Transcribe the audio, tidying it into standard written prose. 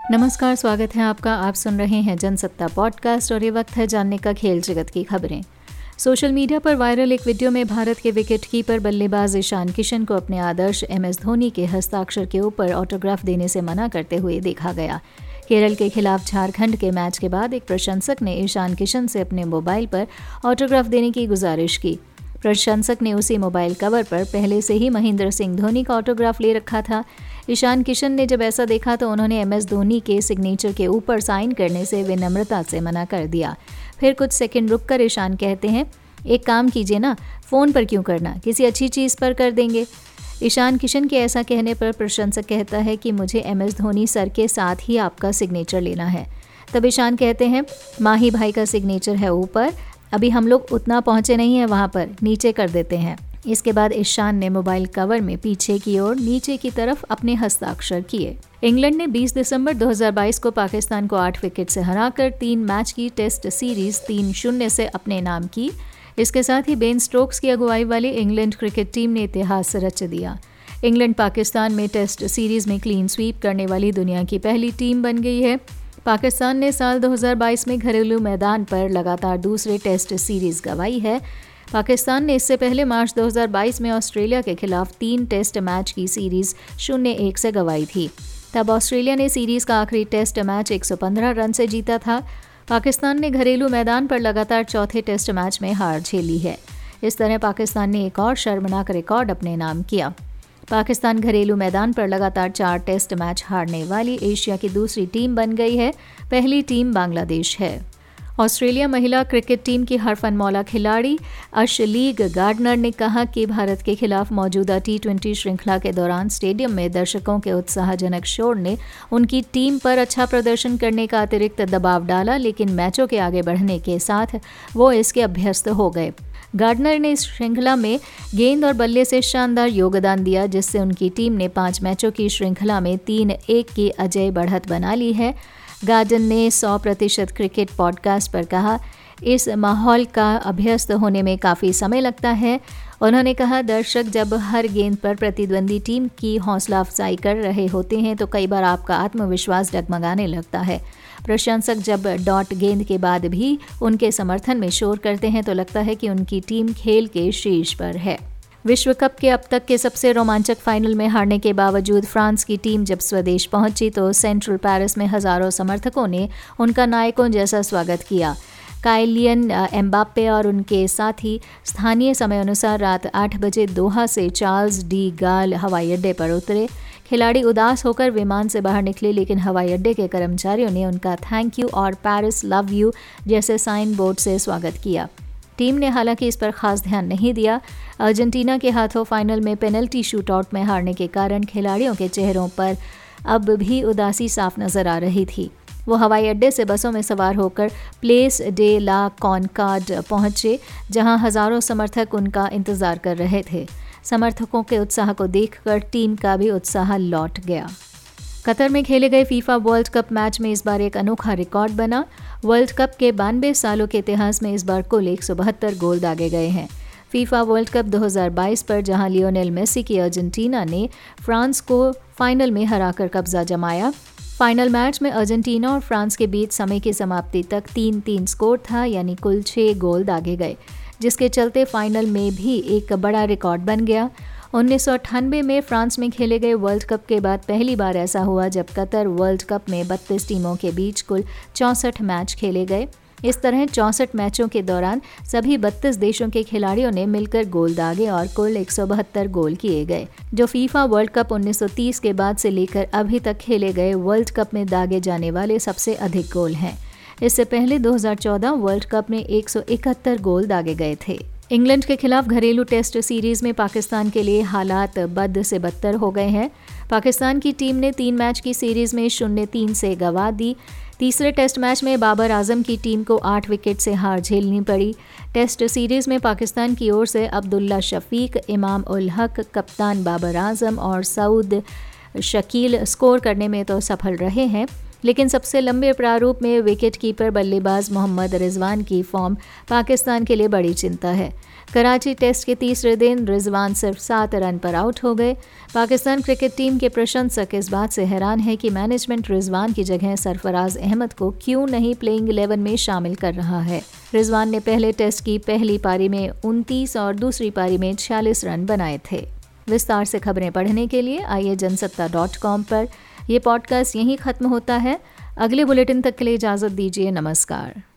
नमस्कार, स्वागत है आपका। आप सुन रहे हैं जनसत्ता पॉडकास्ट और ये वक्त है जानने का खेल जगत की खबरें। सोशल मीडिया पर वायरल एक वीडियो में भारत के विकेट कीपर बल्लेबाज ईशान किशन को अपने आदर्श MS धोनी के हस्ताक्षर के ऊपर ऑटोग्राफ देने से मना करते हुए देखा गया। केरल के खिलाफ झारखंड के मैच के बाद एक प्रशंसक ने ईशान किशन से अपने मोबाइल पर ऑटोग्राफ देने की गुजारिश की। प्रशंसक ने उसी मोबाइल कवर पर पहले से ही महेंद्र सिंह धोनी का ऑटोग्राफ ले रखा था। ईशान किशन ने जब ऐसा देखा तो उन्होंने MS धोनी के सिग्नेचर के ऊपर साइन करने से विनम्रता से मना कर दिया। फिर कुछ सेकंड रुककर ईशान कहते हैं, एक काम कीजिए ना, फ़ोन पर क्यों करना, किसी अच्छी चीज़ पर कर देंगे। ईशान किशन के ऐसा कहने पर प्रशंसक कहता है कि मुझे MS धोनी सर के साथ ही आपका सिग्नेचर लेना है। तब ईशान कहते हैं, माही भाई का सिग्नेचर है ऊपर, अभी हम लोग उतना पहुँचे नहीं हैं वहाँ पर, नीचे कर देते हैं। इसके बाद ईशान ने मोबाइल कवर में पीछे की ओर नीचे की तरफ अपने हस्ताक्षर किए। इंग्लैंड ने 20 दिसंबर 2022 को पाकिस्तान को 8 विकेट से हराकर 3 मैच की टेस्ट सीरीज 3-0 से अपने नाम की। इसके साथ ही बेन स्टोक्स की अगुवाई वाली इंग्लैंड क्रिकेट टीम ने इतिहास रच दिया। इंग्लैंड पाकिस्तान में टेस्ट सीरीज में क्लीन स्वीप करने वाली दुनिया की पहली टीम बन गई है। पाकिस्तान ने साल 2022 में घरेलू मैदान पर लगातार दूसरे टेस्ट सीरीज गंवाई है। पाकिस्तान ने इससे पहले मार्च 2022 में ऑस्ट्रेलिया के खिलाफ 3 टेस्ट मैच की सीरीज 0-1 से गंवाई थी। तब ऑस्ट्रेलिया ने सीरीज का आखिरी टेस्ट मैच 115 रन से जीता था। पाकिस्तान ने घरेलू मैदान पर लगातार चौथे टेस्ट मैच में हार झेली है। इस तरह पाकिस्तान ने एक और शर्मनाक रिकॉर्ड अपने नाम किया। पाकिस्तान घरेलू मैदान पर लगातार 4 टेस्ट मैच हारने वाली एशिया की दूसरी टीम बन गई है। पहली टीम बांग्लादेश है। ऑस्ट्रेलिया महिला क्रिकेट टीम की हरफनमौला खिलाड़ी अशलीग गार्डनर ने कहा कि भारत के खिलाफ मौजूदा T20 श्रृंखला के दौरान स्टेडियम में दर्शकों के उत्साहजनक शोर ने उनकी टीम पर अच्छा प्रदर्शन करने का अतिरिक्त दबाव डाला, लेकिन मैचों के आगे बढ़ने के साथ वो इसके अभ्यस्त हो गए। गार्डनर ने इस श्रृंखला में गेंद और बल्ले से शानदार योगदान दिया, जिससे उनकी टीम ने 5 मैचों की श्रृंखला में 3-1 की अजेय बढ़त बना ली है। गार्डन ने 100% क्रिकेट पॉडकास्ट पर कहा, इस माहौल का अभ्यस्त होने में काफ़ी समय लगता है। उन्होंने कहा, दर्शक जब हर गेंद पर प्रतिद्वंदी टीम की हौसला अफजाई कर रहे होते हैं तो कई बार आपका आत्मविश्वास डगमगाने लगता है। प्रशंसक जब डॉट गेंद के बाद भी उनके समर्थन में शोर करते हैं तो लगता है कि उनकी टीम खेल के शीर्ष पर है। विश्व कप के अब तक के सबसे रोमांचक फाइनल में हारने के बावजूद फ्रांस की टीम जब स्वदेश पहुंची तो सेंट्रल पेरिस में हजारों समर्थकों ने उनका नायकों जैसा स्वागत किया। काइलियन एम्बाप्पे और उनके साथी स्थानीय समय अनुसार रात 8 बजे दोहा से चार्ल्स डी गाल हवाई अड्डे पर उतरे। खिलाड़ी उदास होकर विमान से बाहर निकले, लेकिन हवाई अड्डे के कर्मचारियों ने उनका थैंक यू और पेरिस लव यू जैसे साइन बोर्ड से स्वागत किया। टीम ने हालांकि इस पर खास ध्यान नहीं दिया। अर्जेंटीना के हाथों फाइनल में पेनल्टी शूटआउट में हारने के कारण खिलाड़ियों के चेहरों पर अब भी उदासी साफ नजर आ रही थी। वो हवाई अड्डे से बसों में सवार होकर प्लेस डे ला कॉनकॉर्ड पहुंचे, जहां हजारों समर्थक उनका इंतजार कर रहे थे। समर्थकों के उत्साह को देखकर टीम का भी उत्साह लौट गया। कतर में खेले गए फीफा वर्ल्ड कप मैच में इस बार एक अनोखा रिकॉर्ड बना। वर्ल्ड कप के 92 सालों के इतिहास में इस बार कुल 172 गोल दागे गए हैं। फीफा वर्ल्ड कप 2022 पर जहां लियोनेल मेसी की अर्जेंटीना ने फ्रांस को फाइनल में हराकर कब्जा जमाया। फाइनल मैच में अर्जेंटीना और फ्रांस के बीच समय की समाप्ति तक 3-3 स्कोर था, यानी कुल 6 गोल दागे गए, जिसके चलते फाइनल में भी एक बड़ा रिकॉर्ड बन गया। 1998 में फ्रांस में खेले गए वर्ल्ड कप के बाद पहली बार ऐसा हुआ जब कतर वर्ल्ड कप में 32 टीमों के बीच कुल 64 मैच खेले गए। इस तरह 64 मैचों के दौरान सभी 32 देशों के खिलाड़ियों ने मिलकर गोल दागे और कुल 172 गोल किए गए, जो फीफा वर्ल्ड कप 1930 के बाद से लेकर अभी तक खेले गए वर्ल्ड कप में दागे जाने वाले सबसे अधिक गोल हैं। इससे पहले 2014 वर्ल्ड कप में 171 गोल दागे गए थे। इंग्लैंड के खिलाफ घरेलू टेस्ट सीरीज में पाकिस्तान के लिए हालात बद से बदतर हो गए हैं। पाकिस्तान की टीम ने 3 मैच की सीरीज में 0-3 से गंवा दी। तीसरे टेस्ट मैच में बाबर आजम की टीम को 8 विकेट से हार झेलनी पड़ी। टेस्ट सीरीज में पाकिस्तान की ओर से अब्दुल्ला शफीक, इमाम उल हक, कप्तान बाबर आजम और सऊद शकील स्कोर करने में तो सफल रहे हैं, लेकिन सबसे लंबे प्रारूप में विकेट कीपर बल्लेबाज मोहम्मद रिजवान की फॉर्म पाकिस्तान के लिए बड़ी चिंता है। कराची टेस्ट के तीसरे दिन रिजवान सिर्फ 7 रन पर आउट हो गए। पाकिस्तान क्रिकेट टीम के प्रशंसक इस बात से हैरान है कि मैनेजमेंट रिजवान की जगह सरफराज अहमद को क्यों नहीं प्लेइंग 11 में शामिल कर रहा है। रिजवान ने पहले टेस्ट की पहली पारी में 29 और दूसरी पारी में 46 रन बनाए थे। विस्तार से खबरें पढ़ने के लिए आइए जनसत्ता.com पर। यह पॉडकास्ट यहीं ख़त्म होता है। अगले बुलेटिन तक के लिए इजाज़त दीजिए। नमस्कार।